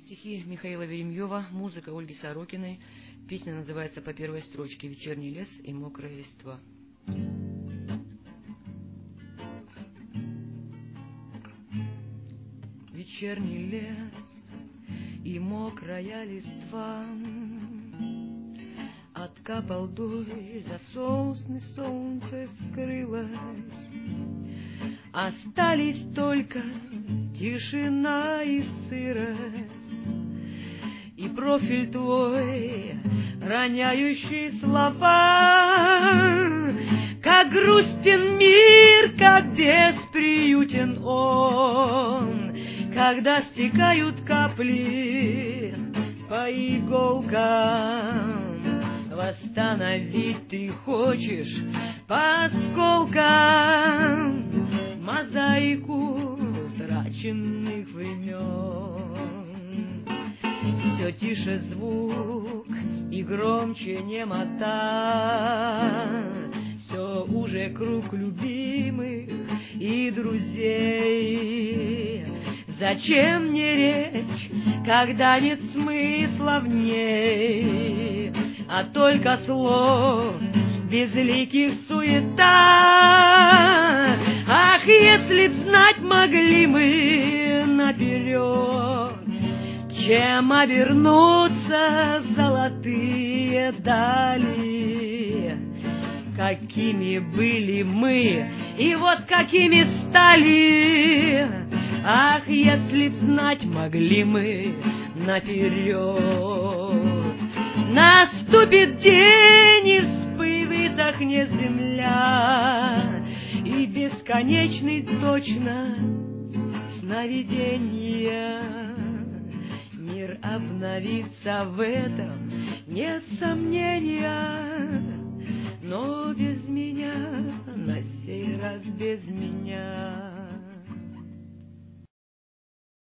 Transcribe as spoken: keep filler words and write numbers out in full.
Стихи Михаила Веремьева, музыка Ольги Сорокиной. Песня называется по первой строчке «Вечерний лес и мокрая листва». Вечерний лес и мокрая листва, откапал дождь, за сосны солнце скрылось, остались только тишина и сырость, и профиль твой, роняющий слова. Как грустен мир, как бесприютен он, когда стекают капли по иголкам. Восстановить ты хочешь по осколкам мозаику утраченных времен. Все тише звук и громче немота, все уже круг любимых и друзей. Зачем мне речь, когда нет смысла в ней, а только слов безликих суета? Ах, если б знать могли мы наперед, чем обернутся золотые дали, какими были мы и вот какими стали. Ах, если б знать могли мы наперед. Наступит день, и высохнет земля, и бесконечный точно сновидения. Мир обновится, в этом нет сомнения, но без меня, на сей раз без меня.